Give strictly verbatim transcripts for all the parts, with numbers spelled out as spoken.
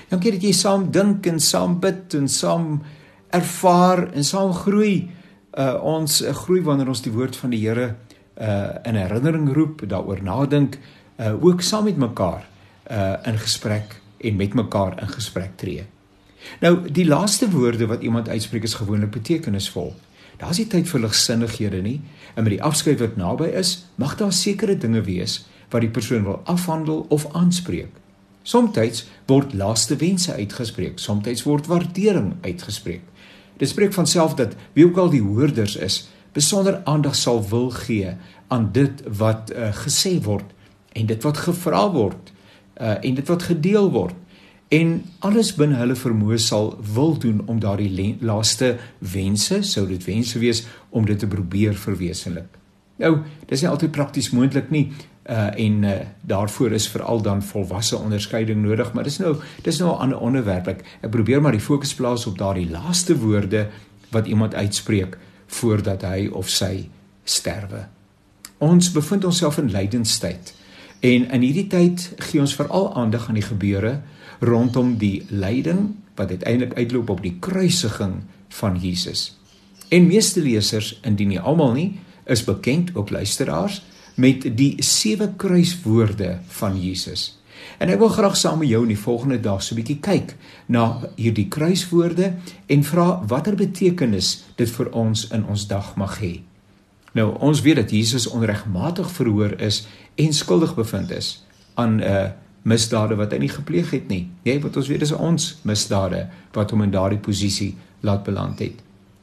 Dankie dat jy saam dink en saam bid en saam ervaar en saam groei. Uh, ons uh, groei wanneer ons die woord van die Here uh, in herinnering roep, daaroor nadink, uh, ook saam met mekaar uh, in gesprek en met mekaar in gesprek tree. Nou, die laaste woorde wat iemand uitspreek is gewoonlik betekenisvol. Daar is nie tyd vir ligsinnighede nie, en met die afskeid wat naby is, mag daar sekere dinge wees wat die persoon wil afhandel of aanspreek. Somtyds word laaste wense uitgespreek, somtyds word waardering uitgespreek. Dit spreek van self dat wie ook al die hoorders is, besonder aandag sal wil gee aan dit wat uh, gesê word, en dit wat gevra word, uh, en dit wat gedeel word, en alles binne hulle vermoë sal wil doen om daardie laaste wense, sou dit wense wees, om dit te probeer verwesenlik. Nou, dit is nie altyd prakties moontlik nie, uh, en uh, daarvoor is veral dan volwasse onderskeiding nodig, maar dit is nou, dit is nou 'n ander onderwerp. Ek, ek probeer maar die fokus plaas op daardie laaste woorde wat iemand uitspreek voordat hy of sy sterwe. Ons bevind onsself in lydenstyd, en in hierdie tyd gee ons veral aandag aan die gebeure rondom die lyding wat uiteindelik uitloop op die kruisiging van Jesus. En meeste lesers, indien nie almal nie, is bekend, ook luisteraars, met die sewe kruiswoorde van Jesus. En ek wil graag saam met jou in die volgende dag so 'n bietjie kyk na hierdie kruiswoorde en vra watter betekenis dit vir ons in ons dag mag hê. Nou, ons weet dat Jesus onregmatig verhoor is en skuldig bevind is aan 'n uh, misdade wat hy nie gepleeg het nie. Nee, wat ons weet is ons misdade wat hom in daardie posisie laat beland het.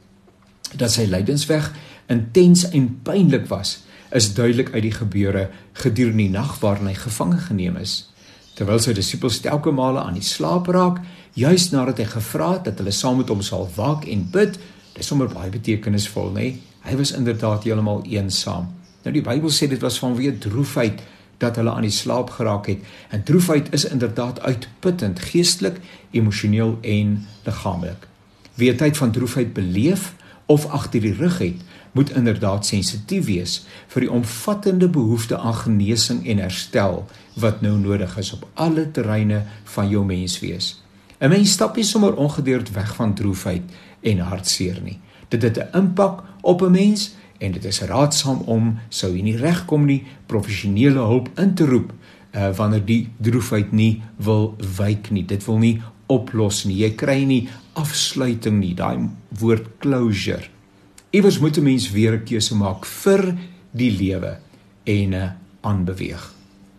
Dat sy lydensweg intens en pynlik was, is duidelik uit die gebeure gedurende die nag waarin hy gevange geneem is. Terwyl sy disippels telke male aan die slaap raak, juis nadat hy gevra het dat hulle saam met hom sal waak en bid, dit is sommer baie betekenisvol, nee? Hy was inderdaad heeltemal eensaam. Nou die Bybel sê dit was vanweë droefheid dat hulle aan die slaap geraak het, en droefheid is inderdaad uitputtend, geestelik, emosioneel en liggaamlik. Wie 'n tyd van droefheid beleef of agter die rug het, moet inderdaad sensitief wees vir die omvattende behoefte aan genesing en herstel wat nou nodig is op alle terreine van jou menswees. 'n Mens stap nie sommer ongedeerd weg van droefheid en hartseer nie. Dit het 'n impak op 'n mens, en dit is raadsaam om, sou jy nie regkom nie, professionele hulp in te roep, uh, wanneer die droefheid nie wil wyk nie. Dit wil nie oplos nie. Jy kry nie afsluiting nie, daai woord closure. Iewers moet 'n mens weer 'n keuse maak vir die lewe en uh, aanbeweeg.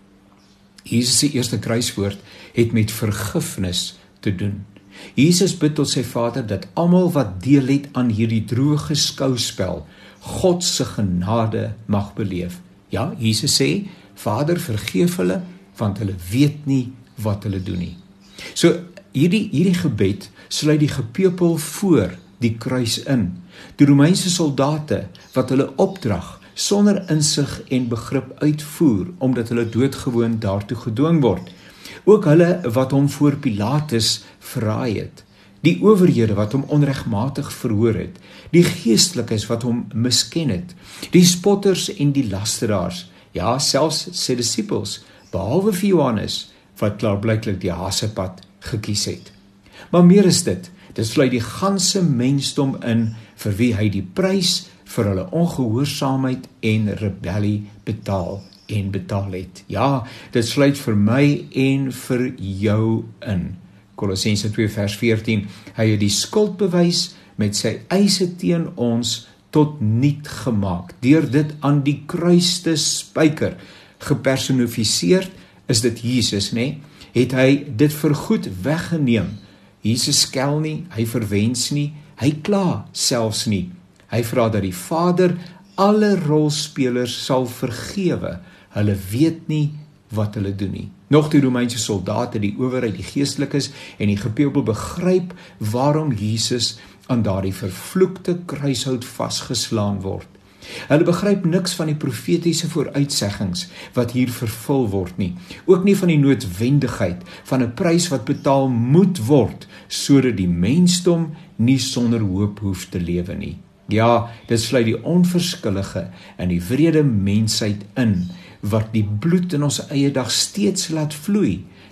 Jesus se eerste kruiswoord het met vergifnis te doen. Jesus bid tot sy Vader dat almal wat deel het aan hierdie droë skouspel God se genade mag beleef. Ja, Jesus sê, Vader, vergeef hulle, want hulle weet nie wat hulle doen nie. So, hierdie, hierdie gebed sluit die gepeupel voor die kruis in. Die Romeinse soldate wat hulle opdrag sonder insig en begrip uitvoer, omdat hulle doodgewoon daartoe gedwing word. Ook hulle wat hom voor Pilatus verraai het, die owerhede wat hom onregmatig verhoor het, die geestelikes wat hom misken het, die spotters en die lasteraars, ja, selfs sy disippels, behalwe vir Johannes, wat klaarblyklik die hasepad gekies het. Maar meer is dit, dit sluit die ganse mensdom in, vir wie hy die prys vir hulle ongehoorsaamheid en rebellie betaal en betaal het. Ja, dit sluit vir my en vir jou in. Kolossense twee vers veertien, hy het die skuldbewys met sy eise teen ons tot niet gemaak, deur dit aan die kruis te spyker. Gepersonifiseerd is dit Jesus, nee? Het hy dit vergoed weggeneem. Jesus skel nie, hy verwens nie, hy kla selfs nie. Hy vra dat die Vader alle rolspelers sal vergewe. Hulle weet nie wat hulle doen nie. Nog die Romeinse soldate, die owerheid, die geestelikes en die gepeupel begryp waarom Jesus aan daardie vervloekte kruishout vasgeslaan word. Hulle begryp niks van die profetiese vooruitseggings wat hier vervul word nie. Ook nie van die noodwendigheid van 'n prys wat betaal moet word, sodat die mensdom nie sonder hoop hoef te lewe nie. Ja, dit sluit die onverskillige en die wrede mensheid in, wat die bloed in ons eie dag steeds laat vloei,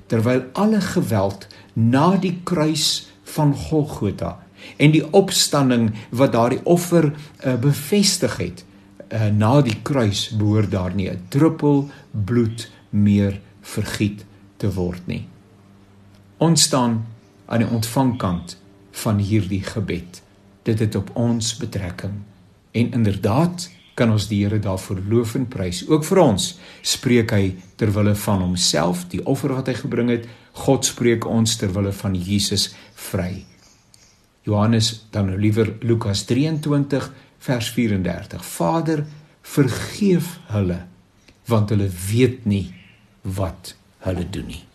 terwyl alle geweld na die kruis van Golgotha en die opstanding wat daardie offer uh, bevestig het, uh, na die kruis behoort daar nie 'n druppel bloed meer vergiet te word nie. Ons staan aan die ontvangkant van hierdie gebed. Dit het op ons betrekking. En inderdaad kan ons die Here daarvoor loof en prys. Ook vir ons spreek hy terwille van homself, die offer wat hy gebring het. God spreek ons terwille van Jesus vry. Johannes, dan nou liewer Lukas drieëntwintig vers vyf-en-dertig. Vader, vergeef hulle, want hulle weet nie wat hulle doen nie.